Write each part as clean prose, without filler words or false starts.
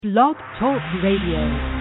Blog Talk Radio.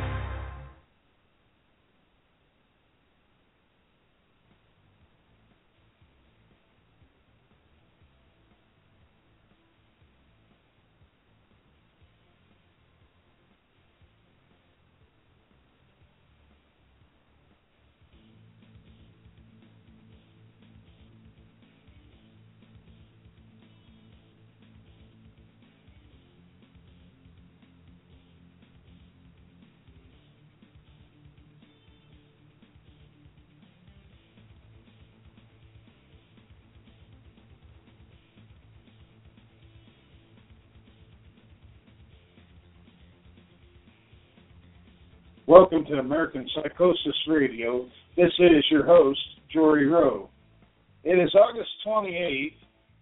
Welcome to American Psychosis Radio. This is your host, Jory Rowe. It is August 28th,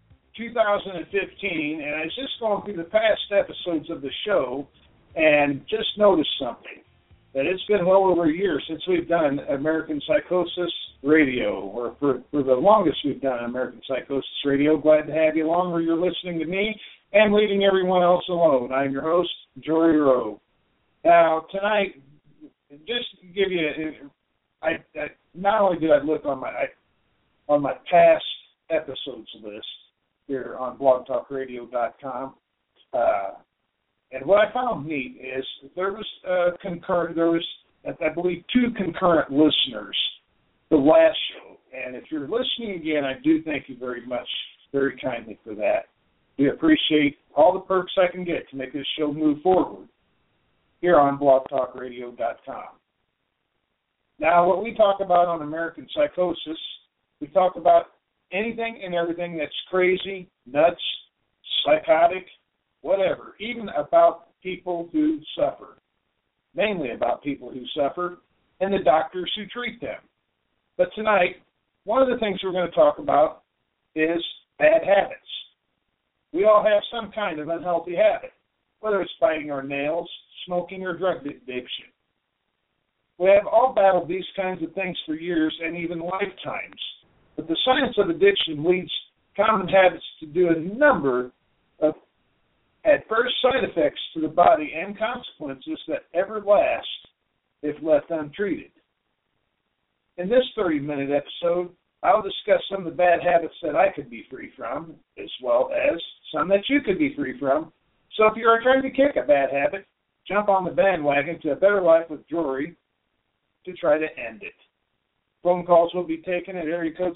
2015, and I was just going through the past episodes of the show and just noticed something, that it's been well over a year since we've done American Psychosis Radio, or for the longest we've done American Psychosis Radio. Glad to have you along where you're listening to me and leaving everyone else alone. I'm your host, Jory Rowe. Now, tonight, just to give you, I not only did I look on my past episodes list here on blogtalkradio.com, and what I found neat is there was I believe 2 concurrent listeners the last show, and if you're listening again, I do thank you very much, very kindly for that. We appreciate all the perks I can get to make this show move forward here on blogtalkradio.com. Now, what we talk about on American Psychosis, we talk about anything and everything that's crazy, nuts, psychotic, whatever, even about people who suffer, mainly about people who suffer and the doctors who treat them. But tonight, one of the things we're going to talk about is bad habits. We all have some kind of unhealthy habit, whether it's biting our nails, smoking, or drug addiction. We have all battled these kinds of things for years and even lifetimes. But the science of addiction leads common habits to do a number of adverse side effects to the body and consequences that ever last if left untreated. In this 30-minute episode, I'll discuss some of the bad habits that I could be free from, as well as some that you could be free from. So if you are trying to kick a bad habit, jump on the bandwagon to a better life with Jory to try to end it. Phone calls will be taken at area code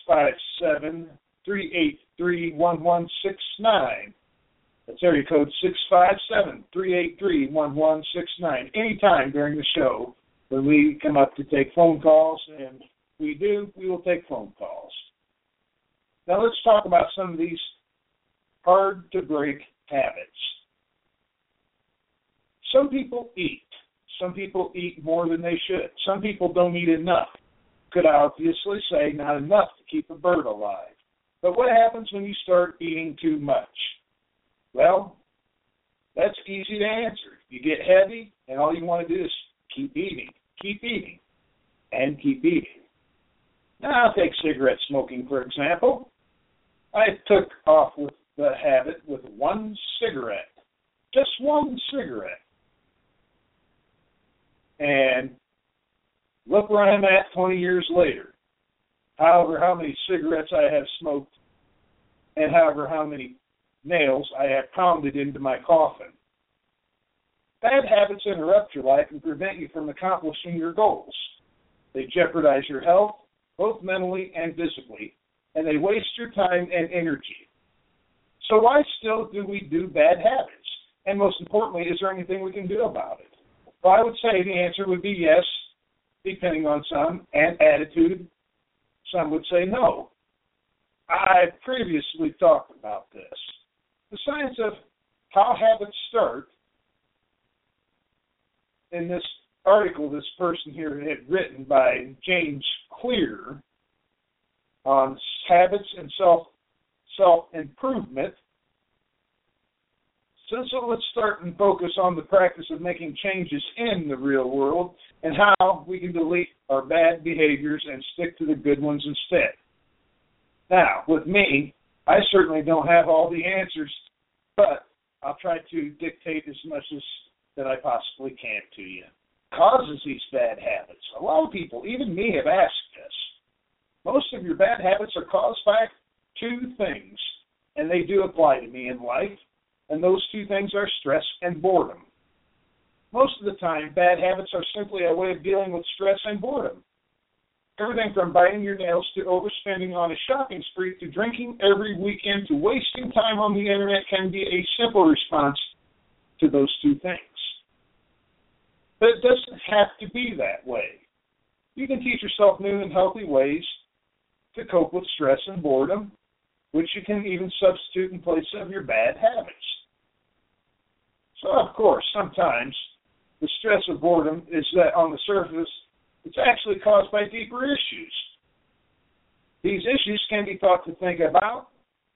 657-383-1169. That's area code 657-383-1169. Anytime during the show when we come up to take phone calls, and we will take phone calls. Now let's talk about some of these hard-to-break habits. Some people eat. Some people eat more than they should. Some people don't eat enough. Could obviously say not enough to keep a bird alive. But what happens when you start eating too much? Well, that's easy to answer. You get heavy, and all you want to do is keep eating, and keep eating. Now, I'll take cigarette smoking, for example. I took off with the habit with one cigarette. Just one cigarette. And look where I'm at 20 years later. However, how many cigarettes I have smoked, and however how many nails I have pounded into my coffin. Bad habits interrupt your life and prevent you from accomplishing your goals. They jeopardize your health, both mentally and physically, and they waste your time and energy. So why still do we do bad habits? And most importantly, is there anything we can do about it? Well, I would say the answer would be yes, depending on some, and attitude. Some would say no. I previously talked about this. The science of how habits start, in this article this person here had written by James Clear on habits and self-improvement. So let's start and focus on the practice of making changes in the real world and how we can delete our bad behaviors and stick to the good ones instead. Now, with me, I certainly don't have all the answers, but I'll try to dictate as much as that I possibly can to you. Causes these bad habits. A lot of people, even me, have asked this. Most of your bad habits are caused by two things, and they do apply to me in life, and those two things are stress and boredom. Most of the time, bad habits are simply a way of dealing with stress and boredom. Everything from biting your nails to overspending on a shopping spree to drinking every weekend to wasting time on the internet can be a simple response to those two things. But it doesn't have to be that way. You can teach yourself new and healthy ways to cope with stress and boredom, which you can even substitute in place of your bad habits. So, of course, sometimes the stress of boredom is that on the surface, it's actually caused by deeper issues. These issues can be tough to think about,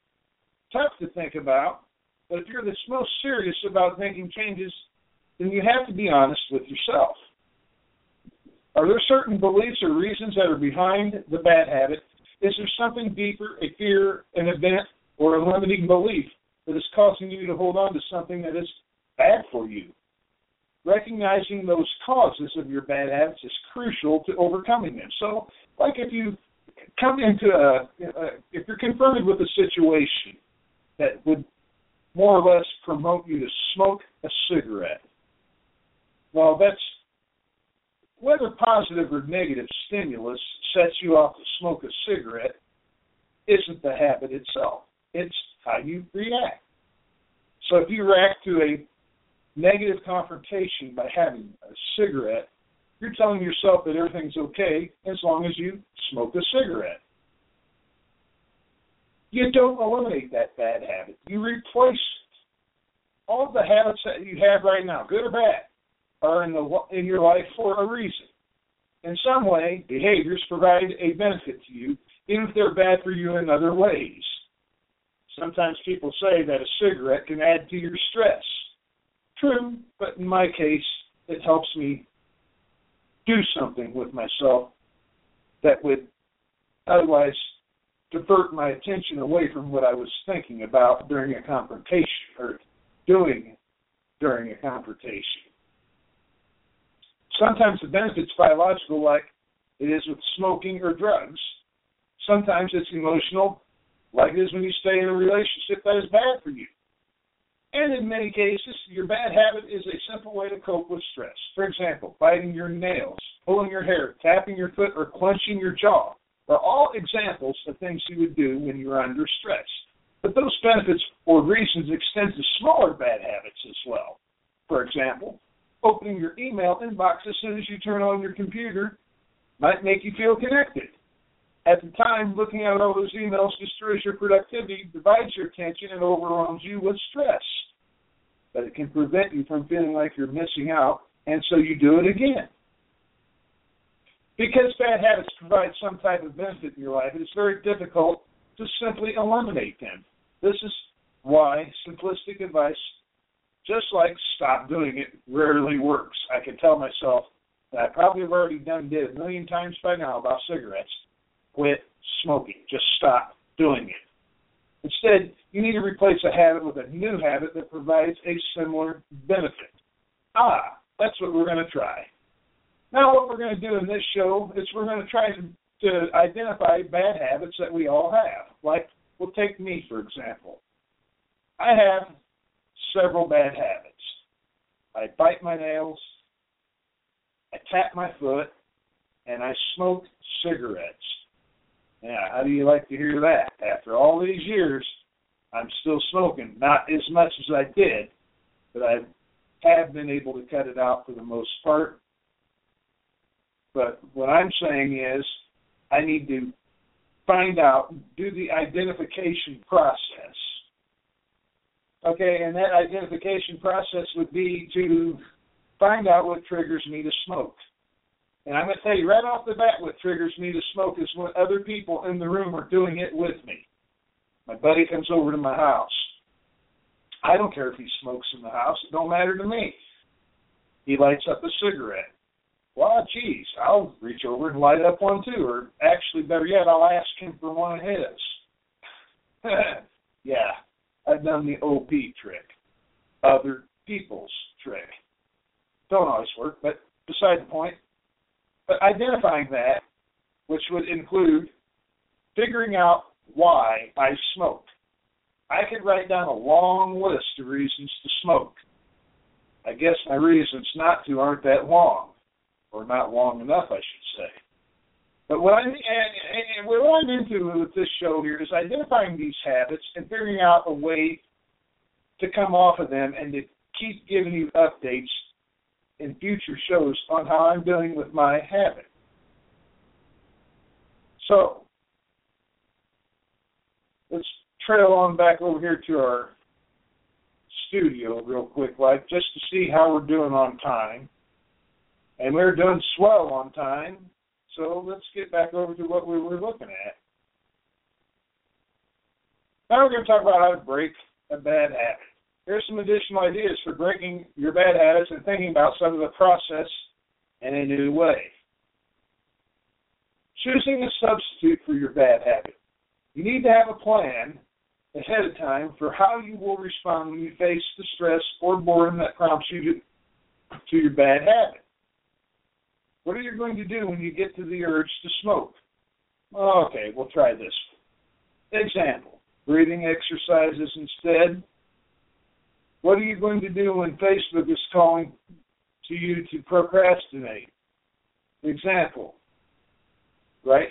but if you're the most serious about making changes, then you have to be honest with yourself. Are there certain beliefs or reasons that are behind the bad habit? Is there something deeper, a fear, an event, or a limiting belief that is causing you to hold on to something that is bad for you? Recognizing those causes of your bad habits is crucial to overcoming them. So, like if you come into if you're confronted with a situation that would more or less promote you to smoke a cigarette, well, that's whether positive or negative stimulus sets you off to smoke a cigarette isn't the habit itself. It's how you react. So if you react to a negative confrontation by having a cigarette, you're telling yourself that everything's okay as long as you smoke a cigarette. You don't eliminate that bad habit. You replace it. All of the habits that you have right now, good or bad, are in your life for a reason. In some way, behaviors provide a benefit to you, even if they're bad for you in other ways. Sometimes people say that a cigarette can add to your stress. True, but in my case, it helps me do something with myself that would otherwise divert my attention away from what I was thinking about during a confrontation or doing during a confrontation. Sometimes the benefit's biological, like it is with smoking or drugs. Sometimes it's emotional, like it is when you stay in a relationship that is bad for you. And in many cases, your bad habit is a simple way to cope with stress. For example, biting your nails, pulling your hair, tapping your foot, or clenching your jaw are all examples of things you would do when you're under stress. But those benefits or reasons extend to smaller bad habits as well. For example, opening your email inbox as soon as you turn on your computer might make you feel connected. At the time, looking at all those emails destroys your productivity, divides your attention, and overwhelms you with stress. But it can prevent you from feeling like you're missing out, and so you do it again. Because bad habits provide some type of benefit in your life, it is very difficult to simply eliminate them. This is why simplistic advice, just like stop doing it, rarely works. I can tell myself that I probably have already did it a million times by now about cigarettes. Quit smoking. Just stop doing it. Instead, you need to replace a habit with a new habit that provides a similar benefit. That's what we're going to try. Now what we're going to do in this show is we're going to try to identify bad habits that we all have. Like, we'll take me, for example. I have several bad habits. I bite my nails, I tap my foot, and I smoke cigarettes. Now, how do you like to hear that? After all these years, I'm still smoking. Not as much as I did, but I have been able to cut it out for the most part. But what I'm saying is I need to find out, do the identification process. Okay, and that identification process would be to find out what triggers me to smoke. And I'm going to tell you right off the bat what triggers me to smoke is when other people in the room are doing it with me. My buddy comes over to my house. I don't care if he smokes in the house. It don't matter to me. He lights up a cigarette. Well, geez, I'll reach over and light up one too. Or actually, better yet, I'll ask him for one of his. Yeah, I've done the OP trick. other people's trick. Don't always work, but beside the point. But identifying that, which would include figuring out why I smoke. I could write down a long list of reasons to smoke. I guess my reasons not to aren't that long, or not long enough, I should say. But what I'm into with this show here is identifying these habits and figuring out a way to come off of them and to keep giving you updates in future shows on how I'm doing with my habit. So, let's trail on back over here to our studio real quick, like just to see how we're doing on time. And we're doing swell on time, so let's get back over to what we were looking at. Now we're going to talk about how to break a bad habit. Here's some additional ideas for breaking your bad habits and thinking about some of the process in a new way. Choosing a substitute for your bad habit. You need to have a plan ahead of time for how you will respond when you face the stress or boredom that prompts you to your bad habit. What are you going to do when you get to the urge to smoke? Okay, we'll try this. Example, breathing exercises instead. What are you going to do when Facebook is calling to you to procrastinate? Example, write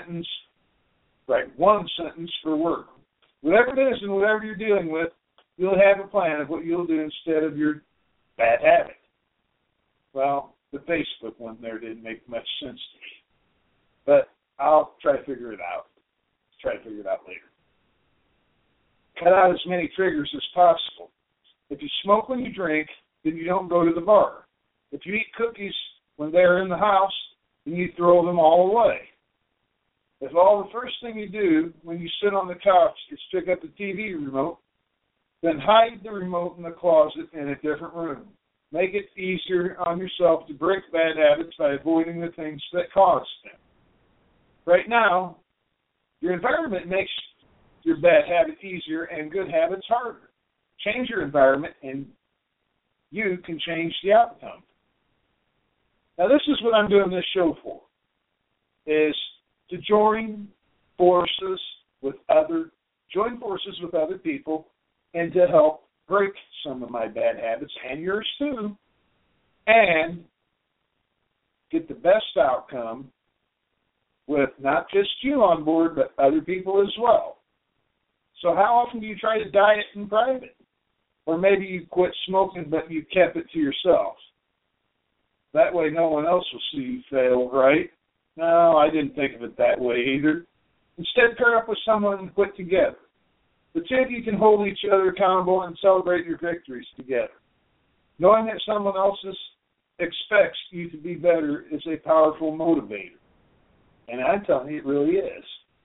one sentence for work. Whatever it is and whatever you're dealing with, you'll have a plan of what you'll do instead of your bad habit. Well, the Facebook one there didn't make much sense to me. But I'll try to figure it out. Later. Cut out as many triggers as possible. If you smoke when you drink, then you don't go to the bar. If you eat cookies when they're in the house, then you throw them all away. If all the first thing you do when you sit on the couch is pick up the TV remote, then hide the remote in the closet in a different room. Make it easier on yourself to break bad habits by avoiding the things that cause them. Right now, your environment makes your bad habit easier and good habits harder. Change your environment and you can change the outcome. Now this is what I'm doing this show for, is to join forces with other people and to help break some of my bad habits and yours too, and get the best outcome with not just you on board, but other people as well. So how often do you try to diet in private? Or maybe you quit smoking, but you kept it to yourself. That way no one else will see you fail, right? No, I didn't think of it that way either. Instead, pair up with someone and quit together. The two of you can hold each other accountable and celebrate your victories together. Knowing that someone else expects you to be better is a powerful motivator. And I'm telling you, it really is.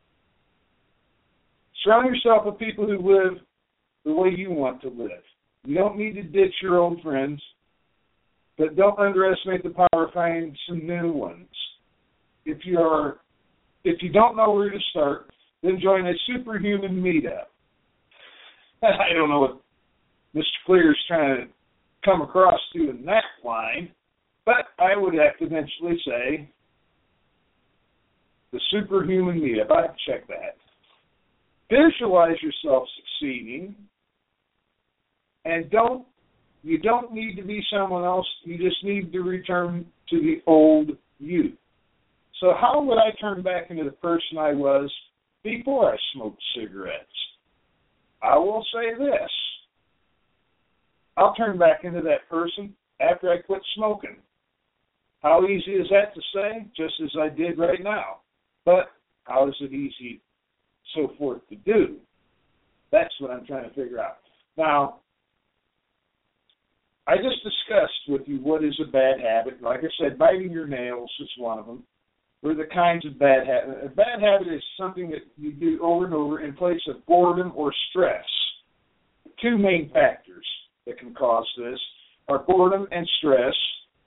Surround yourself with people who live the way you want to live. You don't need to ditch your old friends, but don't underestimate the power of finding some new ones. If you don't know where to start, then join a superhuman meetup. I don't know what Mr. Clear is trying to come across to in that line, but I would have to eventually say the superhuman meetup. I'd check that. Visualize yourself succeeding, and you don't need to be someone else. You just need to return to the old you. So how would I turn back into the person I was before I smoked cigarettes? I will say this. I'll turn back into that person after I quit smoking. How easy is that to say? Just as I did right now. But how is it easy so forth to do? That's what I'm trying to figure out. Now, I just discussed with you what is a bad habit. Like I said, biting your nails is one of them. Or the kinds of bad habits. A bad habit is something that you do over and over in place of boredom or stress. Two main factors that can cause this are boredom and stress.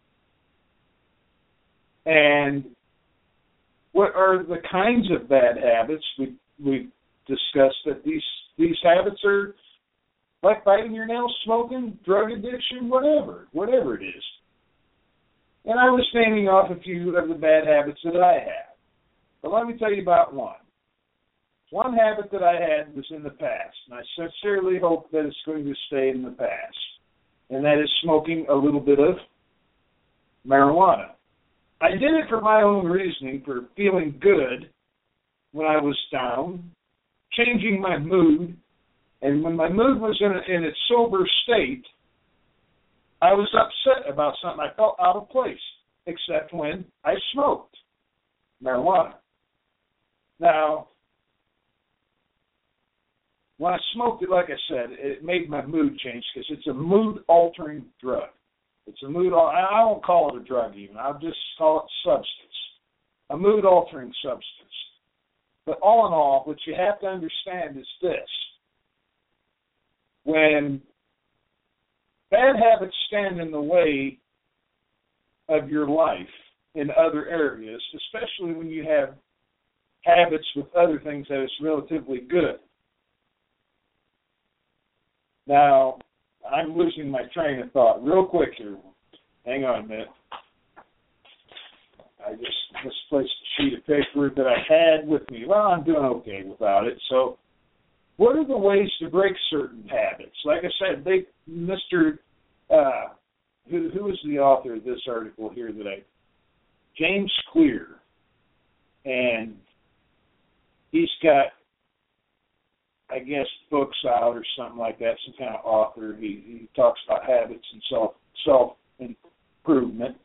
And what are the kinds of bad habits? We've discussed that these habits are like biting your nails, smoking, drug addiction, whatever it is. And I was naming off a few of the bad habits that I have. But let me tell you about one. One habit that I had was in the past, and I sincerely hope that it's going to stay in the past, and that is smoking a little bit of marijuana. I did it for my own reasoning, for feeling good when I was down, changing my mood, and when my mood was in its sober state, I was upset about something. I felt out of place, except when I smoked marijuana. Now, when I smoked it, like I said, it made my mood change because it's a mood-altering drug. It's a I won't call it a drug even. I'll just call it substance, a mood-altering substance. But all in all, what you have to understand is this. When bad habits stand in the way of your life in other areas, especially when you have habits with other things that is relatively good. Now, I'm losing my train of thought real quick here. Hang on a minute. I just misplaced a sheet of paper that I had with me. Well, I'm doing okay without it. So, what are the ways to break certain habits? Like I said, Mr. Who is the author of this article here today? James Clear. And he's got, I guess, books out or something like that, some kind of author. He talks about habits and self-improvement.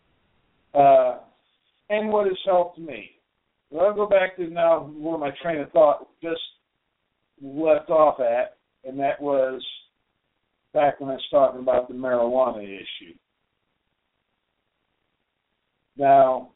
And what has helped me. Well, I'll go back to now where my train of thought just left off at, and that was back when I was talking about the marijuana issue. Now,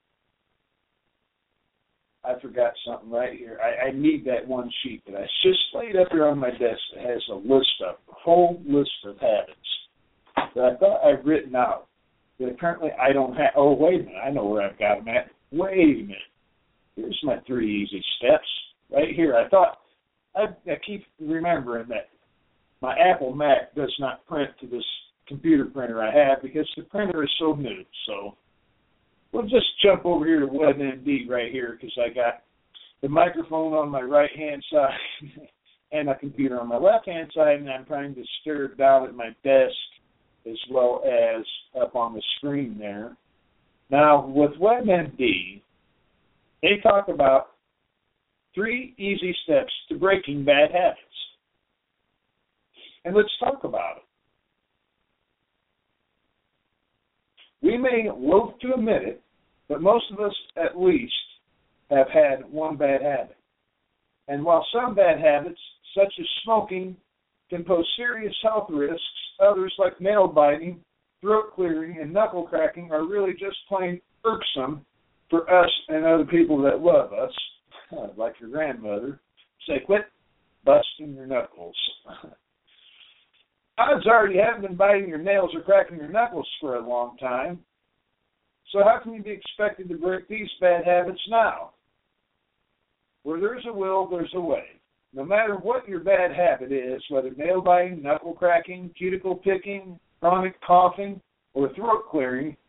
I forgot something right here. I need that one sheet that I just laid up here on my desk that has a whole list of habits that I thought I'd written out. But apparently I don't have. Oh, wait a minute. I know where I've got them at. Wait a minute. Here's my 3 easy steps right here. I keep remembering that my Apple Mac does not print to this computer printer I have because the printer is so new. So we'll just jump over here to WebMD right here because I got the microphone on my right-hand side and a computer on my left-hand side, and I'm trying to stare down at my desk as well as up on the screen there. Now, with WebMD, they talk about 3 easy steps to breaking bad habits. And let's talk about it. We may loathe to admit it, but most of us at least have had one bad habit. And while some bad habits, such as smoking, can pose serious health risks, others like nail biting, throat clearing, and knuckle cracking are really just plain irksome for us and other people that love us, like your grandmother. Say, quit busting your knuckles. Odds are you haven't been biting your nails or cracking your knuckles for a long time. So how can you be expected to break these bad habits now? Where there's a will, there's a way. No matter what your bad habit is, whether nail biting, knuckle cracking, cuticle picking, chronic coughing, or throat clearing,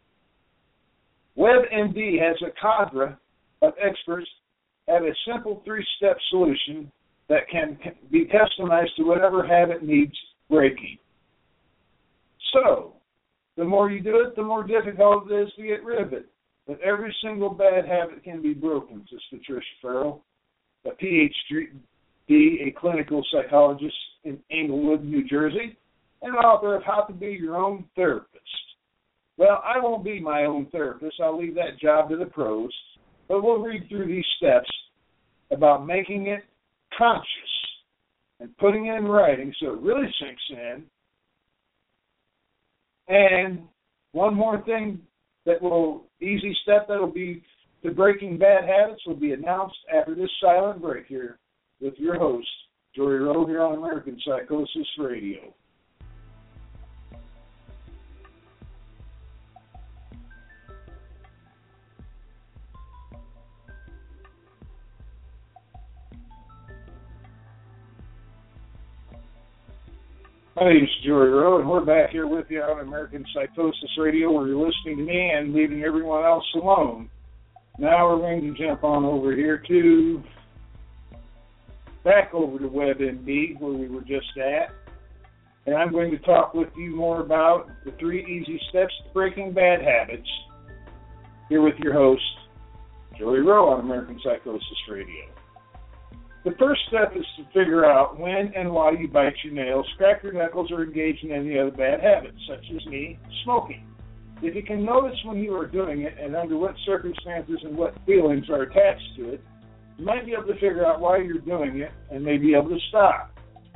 WebMD has a cadre of experts have a simple 3-step solution that can be customized to whatever habit needs breaking. So, the more you do it, the more difficult it is to get rid of it. But every single bad habit can be broken, says Patricia Farrell, a PhD, a clinical psychologist in Englewood, New Jersey, and author of How to Be Your Own Therapist. Well, I won't be my own therapist. I'll leave that job to the pros. But we'll read through these steps about making it conscious and putting it in writing so it really sinks in. And one more thing easy step that will be to breaking bad habits will be announced after this silent break here with your host, Jory Rowe, here on American Psychosis Radio. My name is Joey Rowe, and we're back here with you on American Psychosis Radio, where you're listening to me and leaving everyone else alone. Now we're going to jump on over here back over to WebMD, where we were just at, and I'm going to talk with you more about the 3 easy steps to breaking bad habits, here with your host, Joey Rowe on American Psychosis Radio. The first step is to figure out when and why you bite your nails, crack your knuckles, or engage in any other bad habits, such as me, smoking. If you can notice when you are doing it and under what circumstances and what feelings are attached to it, you might be able to figure out why you're doing it and may be able to stop.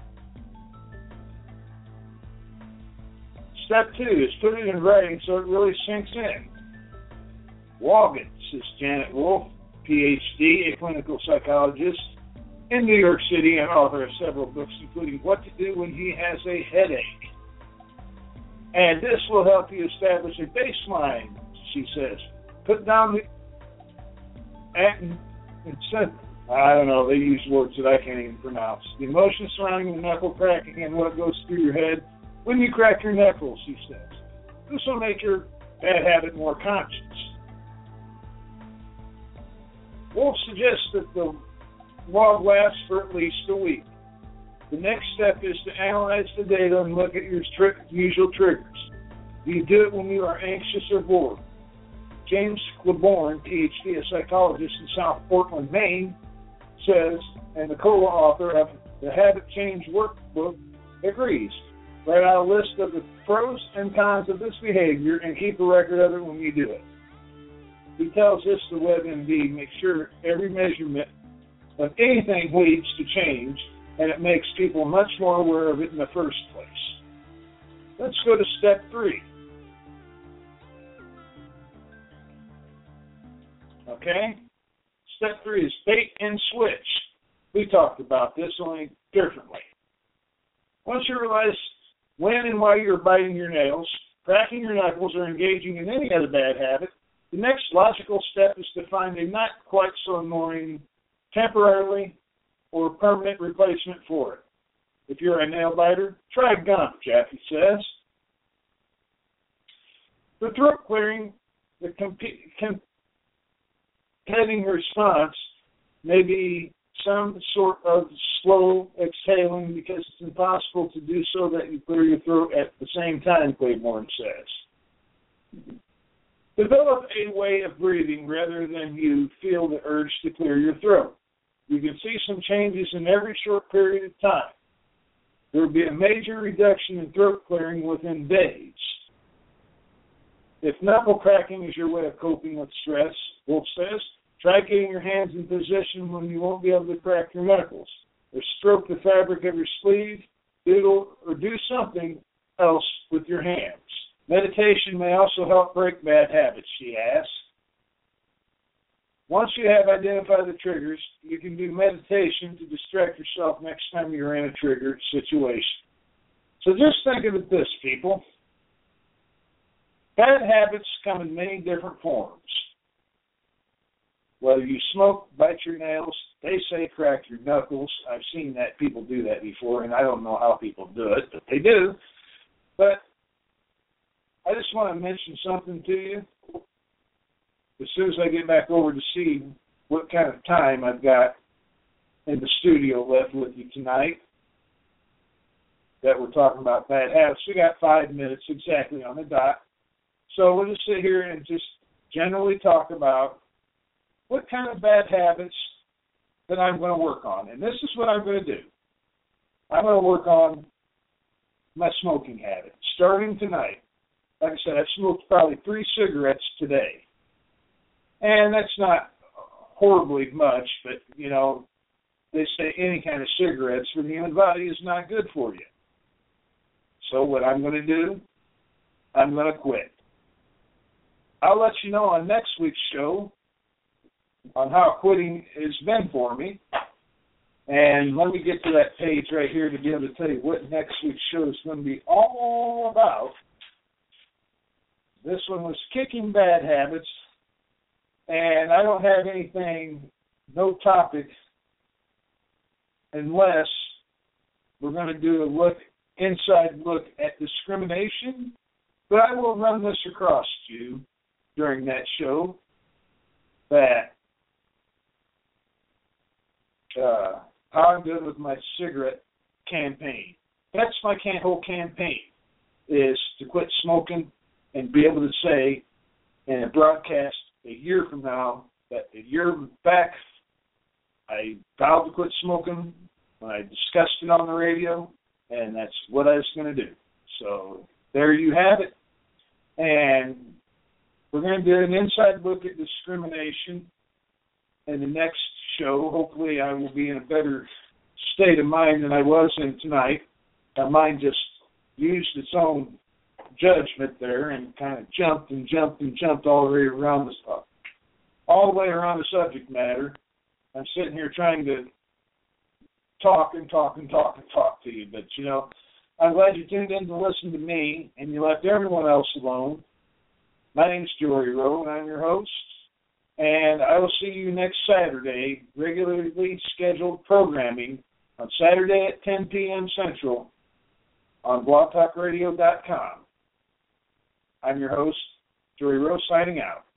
Step 2 is put it in writing so it really sinks in. Woggett, says Janet Wolf, Ph.D., a clinical psychologist in New York City and author of several books, including What to Do When He Has a Headache. And this will help you establish a baseline, she says. Put down I don't know, they use words that I can't even pronounce. The emotion surrounding the knuckle cracking and what goes through your head when you crack your knuckles, she says. This will make your bad habit more conscious. Wolf suggests that the log lasts for at least a week. The next step is to analyze the data and look at your usual triggers. Do you do it when you are anxious or bored? James Claiborne, Ph.D., a psychologist in South Portland, Maine, says, and the co-author of the Habit Change Workbook, agrees. Write out a list of the pros and cons of this behavior and keep a record of it when you do it. He tells us to WebMD, make sure every measurement of anything leads to change, and it makes people much more aware of it in the first place. Let's go to step 3. Okay? Step 3 is bait and switch. We talked about this, only differently. Once you realize when and why you're biting your nails, cracking your knuckles, or engaging in any other bad habit, the next logical step is to find a not quite so annoying temporarily or permanent replacement for it. If you're a nail biter, try gum, Jackie says. The throat clearing, the competing response may be some sort of slow exhaling because it's impossible to do so that you clear your throat at the same time, Claiborne says. Develop a way of breathing rather than you feel the urge to clear your throat. You can see some changes in every short period of time. There will be a major reduction in throat clearing within days. If knuckle cracking is your way of coping with stress, Wolf says, try getting your hands in position when you won't be able to crack your knuckles, or stroke the fabric of your sleeve, doodle, or do something else with your hands. Meditation may also help break bad habits, she asks. Once you have identified the triggers, you can do meditation to distract yourself next time you're in a triggered situation. So just think of it this, people. Bad habits come in many different forms. Whether you smoke, bite your nails, they say crack your knuckles. I've seen that people do that before, and I don't know how people do it, but they do. But I just want to mention something to you. As soon as I get back over to see what kind of time I've got in the studio left with you tonight, that we're talking about bad habits. We got 5 minutes exactly on the dot. So we'll just sit here and just generally talk about what kind of bad habits that I'm going to work on. And this is what I'm going to do. I'm going to work on my smoking habit, starting tonight. Like I said, I've smoked probably 3 cigarettes today. And that's not horribly much, but, you know, they say any kind of cigarettes for the human body is not good for you. So what I'm going to do, I'm going to quit. I'll let you know on next week's show on how quitting has been for me. And let me get to that page right here to be able to tell you what next week's show is going to be all about. This one was kicking bad habits. And I don't have anything, no topic, unless we're going to do a look inside look at discrimination, but I will run this across to you during that show that how I'm doing with my cigarette campaign. That's my whole campaign, is to quit smoking and be able to say in a broadcast a year from now that a year back I vowed to quit smoking when I discussed it on the radio, and that's what I was going to do. So there you have it. And we're going to do an inside look at discrimination in the next show. Hopefully I will be in a better state of mind than I was in tonight. My mind just used its own judgment there and kind of jumped all the way around the subject matter. I'm sitting here trying to talk to you, but, you know, I'm glad you tuned in to listen to me and you left everyone else alone. My name's Jory Rowe, and I'm your host, and I will see you next Saturday, regularly scheduled programming on Saturday at 10 p.m. Central on blogtalkradio.com. I'm your host, Jory Rowe, signing out.